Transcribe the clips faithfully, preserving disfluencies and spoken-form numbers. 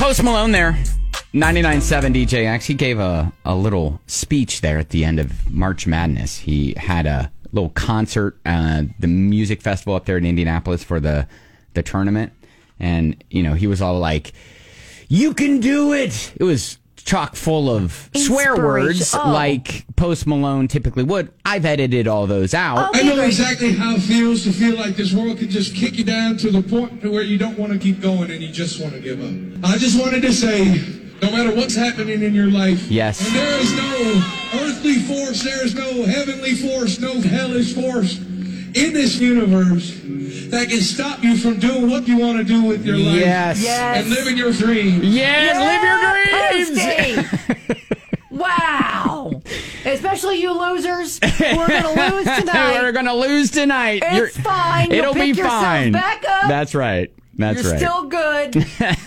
Post Malone there. ninety-nine point seven D J X. He gave a, a little speech there at the end of March Madness. He had a little concert, uh, the music festival up there in Indianapolis for the, the tournament. And, you know, he was all like, you can do it. It was chock full of swear words oh. like Post Malone typically would. I've edited all those out. Okay, I know exactly how it feels to feel like this world can just kick you down to the point where you don't want to keep going and you just want to give up. I just wanted to say, no matter what's happening in your life, yes, and there is no earthly force, there is no heavenly force, no hellish force in this universe that can stop you from doing what you want to do with your life. Yes. Yes. And living your dreams. Yes, yeah, live your dreams. Wow. Especially you losers. We're going to lose tonight. We're going to lose tonight. It's You're, fine. You'll it'll pick be yourself fine. Back up. That's right. That's You're right. still good.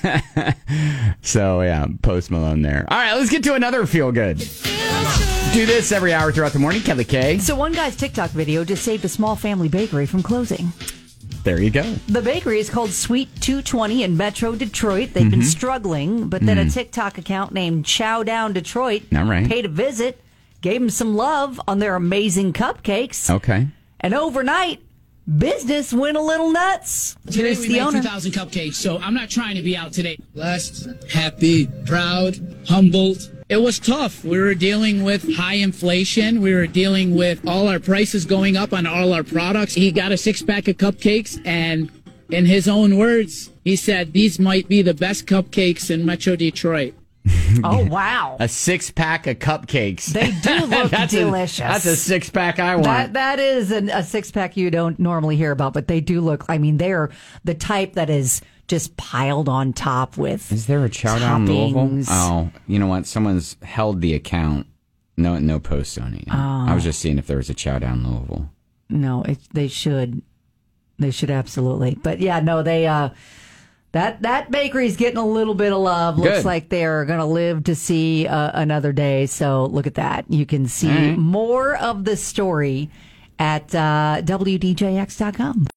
So, yeah, Post Malone there. All right, let's get to another feel good. Do this every hour throughout the morning, Kelly K. So one guy's TikTok video just saved a small family bakery from closing. There you go. The bakery is called Sweet two twenty in Metro Detroit. They've mm-hmm. been struggling, but then mm. a TikTok account named Chow Down Detroit All right. paid a visit, gave them some love on their amazing cupcakes. Okay. And overnight, business went a little nuts. Today Here's we the made owner. two thousand cupcakes, so I'm not trying to be out today. Blessed, happy, proud, humbled. It was tough. We were dealing with high inflation. We were dealing with all our prices going up on all our products. He got a six-pack of cupcakes, and in his own words, he said, these might be the best cupcakes in Metro Detroit. Oh, wow. A six-pack of cupcakes. They do look that's delicious. A, that's a six-pack I want. That, that is an, a six-pack you don't normally hear about, but they do look, I mean, they're the type that is just piled on top with Is there a Chow Down Louisville? Oh, you know what? Someone's held the account. No no posts on it. Oh. I was just seeing if there was a Chow Down Louisville. No, it, they should. They should absolutely. But yeah, no, they... uh That that bakery's getting a little bit of love. Looks Good. like they're going to live to see uh, another day. So look at that. You can see right. more of the story at uh, W D J X dot com.